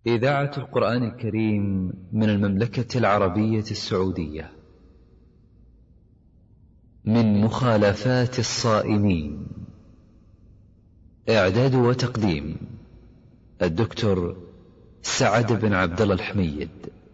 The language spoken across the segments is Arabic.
إذاعة القرآن الكريم من المملكة العربية السعودية، من مخالفات الصائمين. إعداد وتقديم الدكتور سعد بن عبد الله الحميد.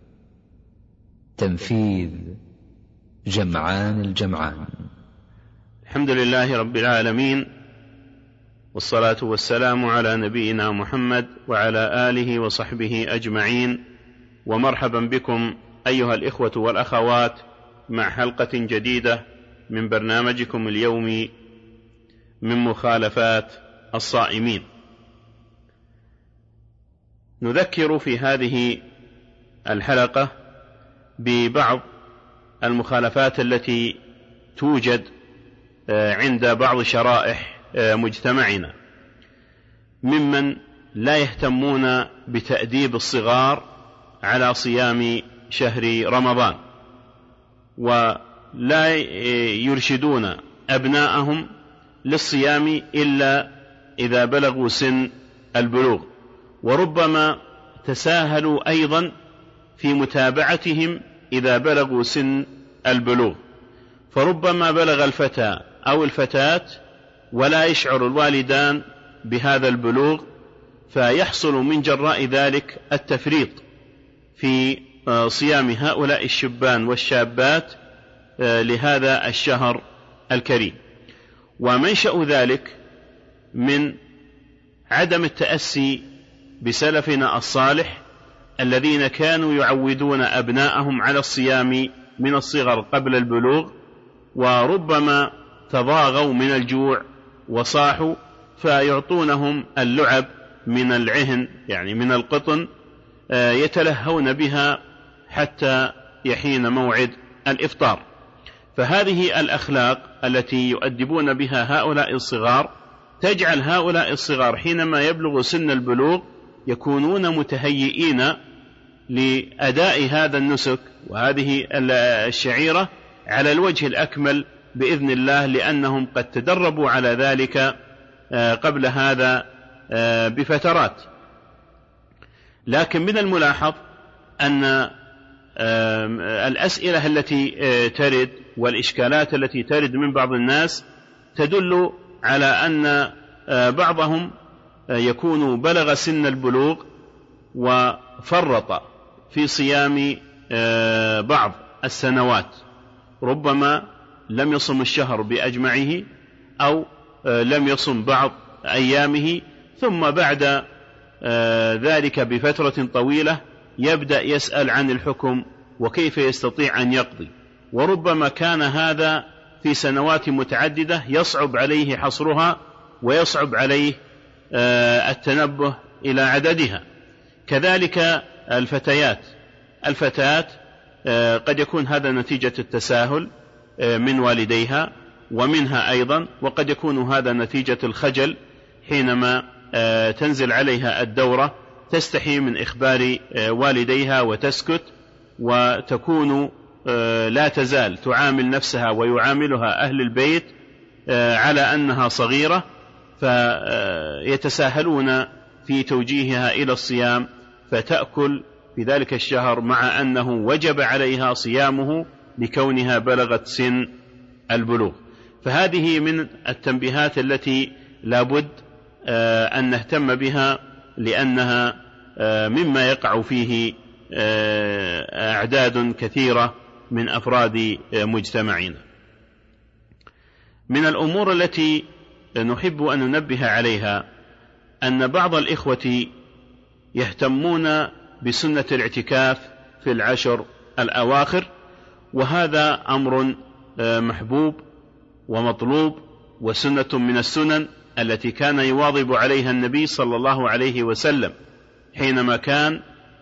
تنفيذ جمعان الجمعان. الحمد لله رب العالمين، والصلاة والسلام على نبينا محمد وعلى آله وصحبه أجمعين، ومرحبا بكم أيها الإخوة والأخوات مع حلقة جديدة من برنامجكم اليومي من مخالفات الصائمين. نذكر في هذه الحلقة ببعض المخالفات التي توجد عند بعض شرائح مجتمعنا ممن لا يهتمون بتأديب الصغار على صيام شهر رمضان، ولا يرشدون أبناءهم للصيام إلا إذا بلغوا سن البلوغ، وربما تساهلوا أيضا في متابعتهم إذا بلغوا سن البلوغ، فربما بلغ الفتى أو الفتاة ولا يشعر الوالدان بهذا البلوغ، فيحصل من جراء ذلك التفريط في صيام هؤلاء الشبان والشابات لهذا الشهر الكريم. ومنشأ ذلك من عدم التأسي بسلفنا الصالح الذين كانوا يعودون أبناءهم على الصيام من الصغر قبل البلوغ، وربما تضاغوا من الجوع وصاحوا فيعطونهم اللعب من العهن، يعني من القطن، يتلهون بها حتى يحين موعد الإفطار. فهذه الأخلاق التي يؤدبون بها هؤلاء الصغار تجعل هؤلاء الصغار حينما يبلغ سن البلوغ يكونون متهيئين لأداء هذا النسك وهذه الشعيرة على الوجه الأكمل بإذن الله، لأنهم قد تدربوا على ذلك قبل هذا بفترات. لكن من الملاحظ أن الأسئلة التي ترد والإشكالات التي ترد من بعض الناس تدل على أن بعضهم يكون بلغ سن البلوغ وفرط في صيام بعض السنوات، ربما لم يصم الشهر بأجمعه أو لم يصم بعض أيامه، ثم بعد ذلك بفترة طويلة يبدأ يسأل عن الحكم وكيف يستطيع أن يقضي، وربما كان هذا في سنوات متعددة يصعب عليه حصرها ويصعب عليه التنبه إلى عددها. كذلك الفتاة قد يكون هذا نتيجة التساهل من والديها ومنها أيضا، وقد يكون هذا نتيجة الخجل حينما تنزل عليها الدورة تستحي من إخبار والديها وتسكت، وتكون لا تزال تعامل نفسها ويعاملها أهل البيت على أنها صغيرة، فيتساهلون في توجيهها إلى الصيام، فتأكل في ذلك الشهر مع أنه وجب عليها صيامه لكونها بلغت سن البلوغ. فهذه من التنبيهات التي لابد أن نهتم بها، لأنها مما يقع فيه أعداد كثيرة من أفراد مجتمعنا. من الأمور التي نحب أن ننبه عليها أن بعض الإخوة يهتمون بسنة الاعتكاف في العشر الأواخر، وهذا أمر محبوب ومطلوب وسنة من السنن التي كان يواظب عليها النبي صلى الله عليه وسلم حينما كان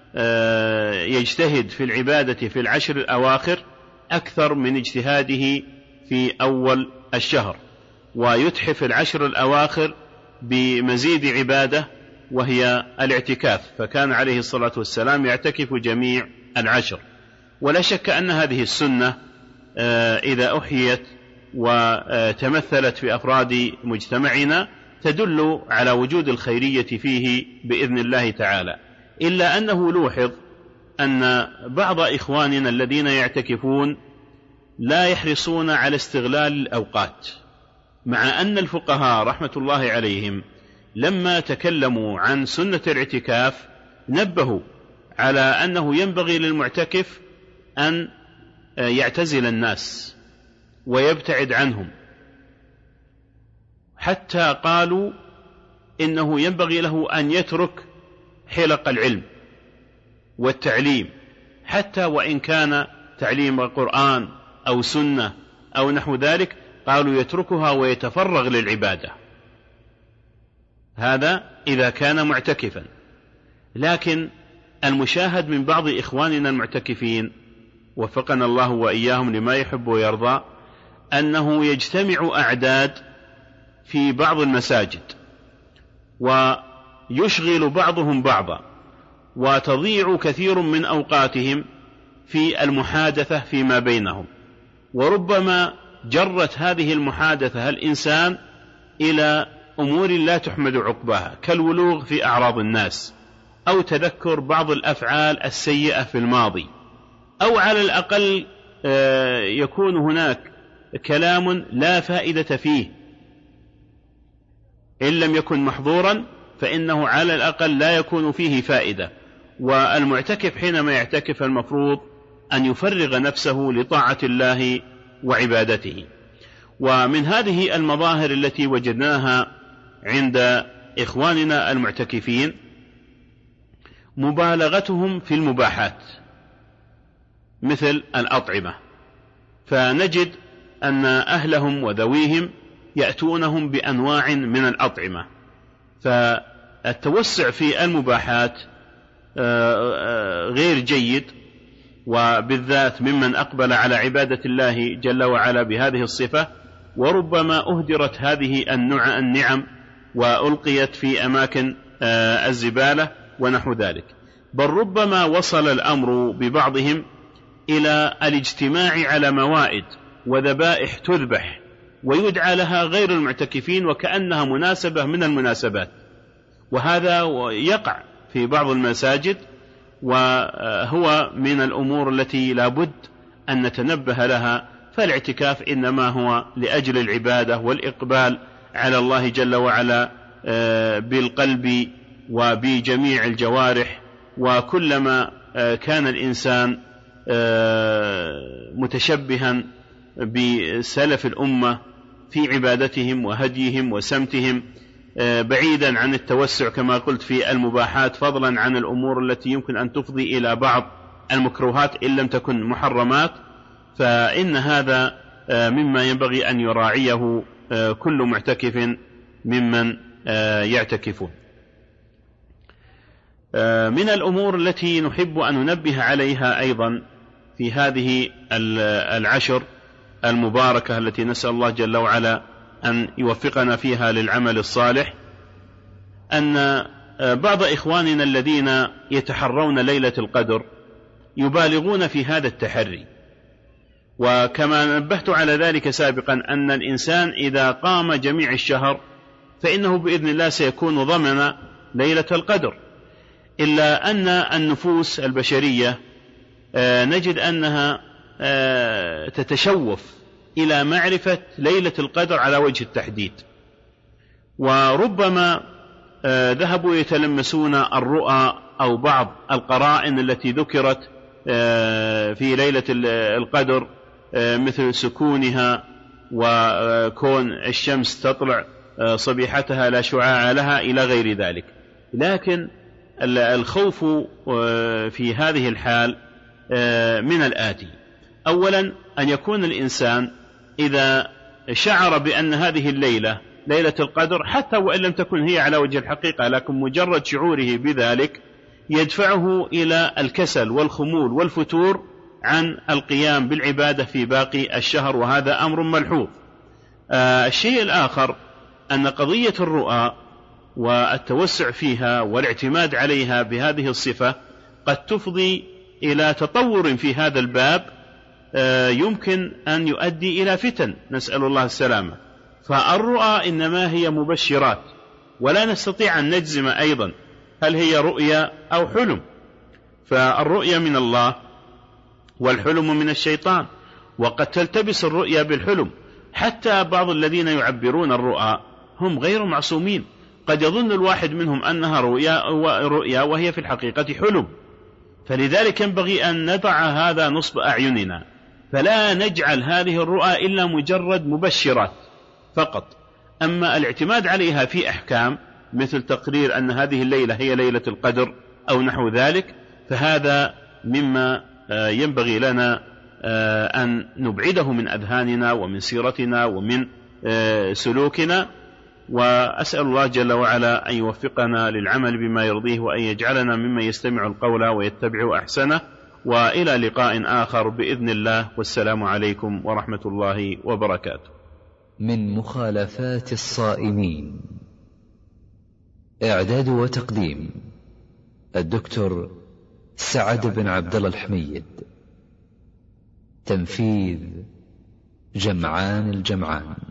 يجتهد في العبادة في العشر الأواخر أكثر من اجتهاده في أول الشهر، ويتحف العشر الأواخر بمزيد عبادة وهي الاعتكاف، فكان عليه الصلاة والسلام يعتكف جميع العشر. ولا شك أن هذه السنة إذا أحيت وتمثلت في أفراد مجتمعنا تدل على وجود الخيرية فيه بإذن الله تعالى، إلا أنه لوحظ أن بعض إخواننا الذين يعتكفون لا يحرصون على استغلال الأوقات، مع أن الفقهاء رحمة الله عليهم لما تكلموا عن سنة الاعتكاف نبهوا على أنه ينبغي للمعتكف أن يعتزل الناس ويبتعد عنهم، حتى قالوا إنه ينبغي له أن يترك حلق العلم والتعليم، حتى وإن كان تعليم القرآن أو سنة أو نحو ذلك، قالوا يتركها ويتفرغ للعبادة. هذا إذا كان معتكفا. لكن المشاهد من بعض إخواننا المعتكفين وفقنا الله وإياهم لما يحب ويرضى أنه يجتمع أعداد في بعض المساجد ويشغل بعضهم بعضا، وتضيع كثير من أوقاتهم في المحادثة فيما بينهم، وربما جرت هذه المحادثة الإنسان إلى أمور لا تحمد عقباها، كالولوغ في أعراض الناس، أو تذكر بعض الأفعال السيئة في الماضي، أو على الأقل يكون هناك كلام لا فائدة فيه، إن لم يكن محظورا فإنه على الأقل لا يكون فيه فائدة. والمعتكف حينما يعتكف المفروض أن يفرغ نفسه لطاعة الله وعبادته. ومن هذه المظاهر التي وجدناها عند إخواننا المعتكفين مبالغتهم في المباحات مثل الأطعمة، فنجد أن أهلهم وذويهم يأتونهم بأنواع من الأطعمة، فالتوسع في المباحات غير جيد، وبالذات ممن أقبل على عبادة الله جل وعلا بهذه الصفة، وربما أهدرت هذه النعم وألقيت في أماكن الزبالة ونحو ذلك. بل ربما وصل الأمر ببعضهم إلى الاجتماع على موائد وذبائح تذبح ويدعى لها غير المعتكفين وكأنها مناسبة من المناسبات، وهذا يقع في بعض المساجد، وهو من الأمور التي لا بد أن نتنبه لها. فالاعتكاف إنما هو لأجل العبادة والإقبال على الله جل وعلا بالقلب وبجميع الجوارح، وكلما كان الإنسان متشبها بسلف الأمة في عبادتهم وهديهم وسمتهم، بعيدا عن التوسع كما قلت في المباحات، فضلا عن الأمور التي يمكن أن تفضي إلى بعض المكروهات إن لم تكن محرمات، فإن هذا مما ينبغي أن يراعيه كل معتكف ممن يعتكفون. من الأمور التي نحب أن ننبه عليها أيضا في هذه العشر المباركة التي نسأل الله جل وعلا أن يوفقنا فيها للعمل الصالح، أن بعض إخواننا الذين يتحرون ليلة القدر يبالغون في هذا التحري، وكما نبهت على ذلك سابقا أن الإنسان إذا قام جميع الشهر فإنه بإذن الله سيكون ضمن ليلة القدر، إلا أن النفوس البشرية نجد أنها تتشوف إلى معرفة ليلة القدر على وجه التحديد، وربما ذهبوا يتلمسون الرؤى أو بعض القرائن التي ذكرت في ليلة القدر، مثل سكونها وكون الشمس تطلع صبيحتها لا شعاع لها إلى غير ذلك. لكن الخوف في هذه الحال من الآتي: أولا أن يكون الإنسان إذا شعر بأن هذه الليلة ليلة القدر، حتى وإن لم تكن هي على وجه الحقيقة، لكن مجرد شعوره بذلك يدفعه إلى الكسل والخمول والفتور عن القيام بالعبادة في باقي الشهر، وهذا أمر ملحوظ. الشيء الآخر أن قضية الرؤى والتوسع فيها والاعتماد عليها بهذه الصفة قد تفضي إلى تطور في هذا الباب يمكن أن يؤدي إلى فتن، نسأل الله السلامة. فالرؤى إنما هي مبشرات، ولا نستطيع أن نجزم أيضا هل هي رؤيا أو حلم؟ فالرؤيا من الله والحلم من الشيطان، وقد تلتبس الرؤيا بالحلم. حتى بعض الذين يعبرون الرؤى هم غير معصومين، قد يظن الواحد منهم أنها رؤيا وهي في الحقيقة حلم. فلذلك ينبغي أن نضع هذا نصب أعيننا، فلا نجعل هذه الرؤى إلا مجرد مبشرات فقط. أما الاعتماد عليها في أحكام مثل تقرير أن هذه الليلة هي ليلة القدر أو نحو ذلك، فهذا مما ينبغي لنا أن نبعده من أذهاننا ومن سيرتنا ومن سلوكنا. وأسأل الله جل وعلا أن يوفقنا للعمل بما يرضيه، وأن يجعلنا ممن يستمع القول ويتبع أحسنه. وإلى لقاء آخر بإذن الله، والسلام عليكم ورحمة الله وبركاته. من مخالفات الصائمين. إعداد وتقديم الدكتور سعد بن عبدالله الحميد. تنفيذ جمعان الجمعان.